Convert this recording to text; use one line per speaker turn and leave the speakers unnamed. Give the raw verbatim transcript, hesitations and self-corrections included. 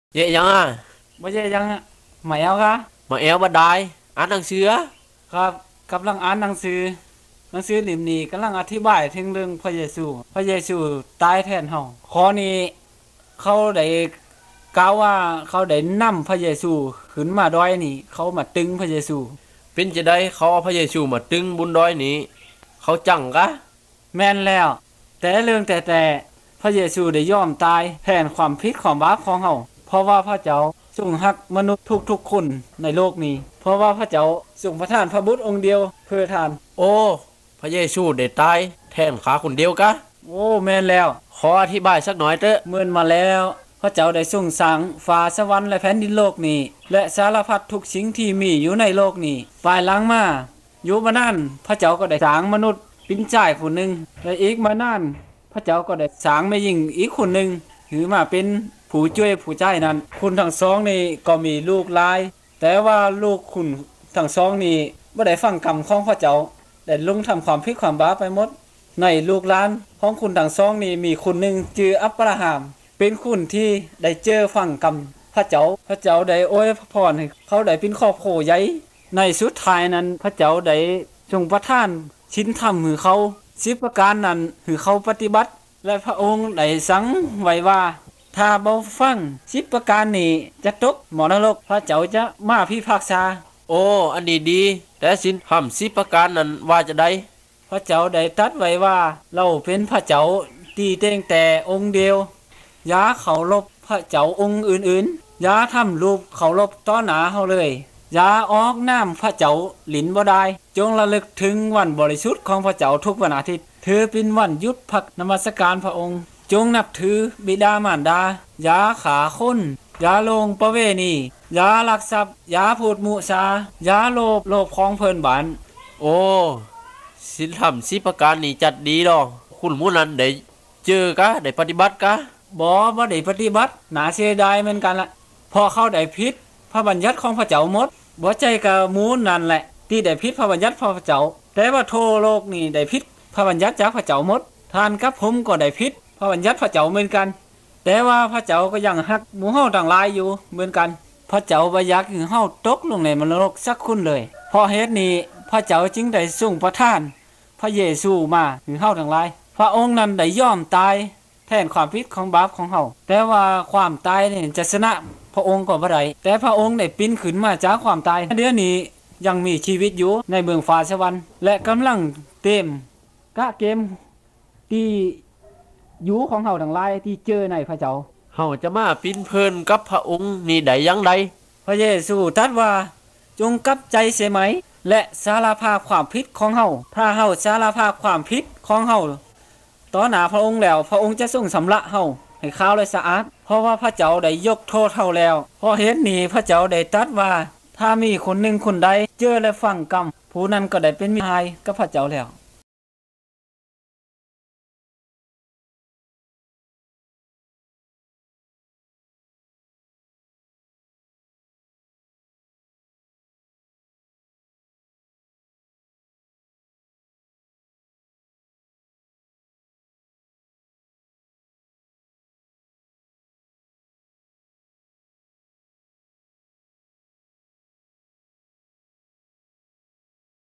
เยอะยังอ่ะ
บ่ใช่ยังหมายเอาคะ
มาแอลบันไดอ่านหนังสือ
ครับกำลังอ่านหนังสือหนังสือเล่มนี้กำลังอธิบายถึงเรื่องพระเยซูพระเยซูตายแทนเฮาข้อนี้เขาได้กล่าวว่าเขาได้นำพระเยซูขึ้นมาดอยนี่เขามาตึงพระเยซู
เป็นจะได้เขาเอาพระเยซูมาตึงบุญดอยนี้เขาจังกะ
แม่นแล้ว แต่เรื่องแต่แต่พระเยซูได้ยอมตายแทนความผิดความบาปของเฮาเพราะว่าพระเจ้าทรงรักมนุษย์ทุกๆคนในโลกนี้เพราะว่าพระเจ้าทรงประทานพระบุตรองค์เดียวเพื่อทาน
โอ้พระเยซูได้ตายแทนขาคนเดียวกะ
โอ้แม่นแล้ว
ขออธิบายสักหน่อยเถอะ
เมื่อนมาแล้วพระเจ้าได้ทรงสร้างฟ้าสวรรค์และแผ่นดินโลกนี้และสารพัดทุกสิ่งที่มีอยู่ในโลกนี้ภายหลังมาอยู่มานานพระเจ้าก็ได้สร้างมนุษย์เป็นชายผู้หนึ่งและอีกมานานพระเจ้าก็ได้สร้างแม่หญิงอีกคนหนึ่งถือมาเป็นผู้ช่วยผู้ชายนั้นคุณทั้งสองนี่ก็มีลูกหลายแต่ว่าลูกคุณทั้งสองนี่บ่ได้ฟังกรรมของพระเจ้าได้ลงทำความผิดความบาปไปหมดในลูกหลานของคุณทั้งสองนี่มีคนหนึ่งชื่ออับราฮัมเป็นคุณที่ได้เจอฟังกรรมพระเจ้าพระเจ้าได้อวยพรให้เขาได้เป็นครอบครัวใหญ่ในสุดท้ายนั้นพระเจ้าได้ทรงประทานชิ้นธรรมให้เขาสิบประการนั้นให้เขาปฏิบัติและพระองค์ได้สั่งไว้ว่าถ้าบ่ฟังสิบประการนี้จะตกหมอนรกพระเจ้าจะมาพิพากษา
โอ้อันนี้ดีแต่สินทำสิบประการนั้นว่าจะได้
พระเจ้าได้ตรัสไว้ว่าเราเป็นพระเจ้าที่แต่งแต่องค์เดียวอย่าเคารพพระเจ้าองค์อื่นๆอย่าทำรูปเคารพต่อหน้าเฮาเลยอย่าออกนามพระเจ้าหลินบ่ได้จงระลึกถึงวันบริสุทธิ์ของพระเจ้าทุกวันอาทิตย์ถือเป็นวันหยุดพักนมัสการพระองค์จงนับถือบิดามารดาอย่าขาคนอย่าลงประเวณีอย่าลักทรัพย์อย่าพูดมุสาอย่าโลภโลภของเพิ่นบ้าน
โอ้สินทำสิบประการนี้จัดดีดอกคุณหมู่นั้นได้เจอกะได้ปฏิบัติกะ
บ่บ่ได้ปฏิบัติน่าเสียดายเหมือนกันล่ะพอเขาได้ผิดพระบัญญัติของพระเจ้าหมดบ่ใจกับหมู่นั่นแหละที่ได้ผิดพระบัญญัติของพระเจ้าแต่ว่าทั่วโลกนี่ได้ผิดพระบัญญัติจากพระเจ้าหมดท่านกับผมก็ได้ผิดพระบัญญัติพระเจ้าเหมือนกันแต่ว่าพระเจ้าก็ยังรักหมู่เฮาต่างหลายอยู่เหมือนกันพระเจ้าบ่อยากให้เฮาตกลงในมรกสักคนเลยเพราะเหตุนี้พระเจ้าจึงได้ทรงประทานพระเยซูมาให้เฮาทั้งหลายพระองค์นั้นได้ยอมตายแทนความผิดของบาปของเฮาแต่ว่าความตายนี่จะชนะพระองค์ก็บ่ได้แต่พระองค์ได้ปิ้นขึ้นมาจากความตายเดี๋ยวนี้ยังมีชีวิตอยู่ในเมืองฟ้าสวรรค์และกำลังเต็มกะเกมที่อยู่ของเฮาทั้งหลายที่เจอในพระเจ้า
เฮาจะมาปิ้นเพิ่นกับพระองค์นี่ได้ยังได
พระเยซูตรัสว่าจงกลับใจเสียไหมและสารภาพความผิดของเฮาถ้าเฮาสารภาพความผิดของเฮาต่อหน้าพระองค์แล้วพระองค์จะทรงสำระเฮาให้ขาวและสะอาดเพราะว่าพระเจ้าได้ยกโทษเฮาแล้วเพราะเหตุนี้พระเจ้าได้ตรัสว่าถ้ามีคนหนึ่งคนใดเจอและฟังกรรมผู้นั้นก็ได้เป็นมิตรกับพระเจ้าแล้ว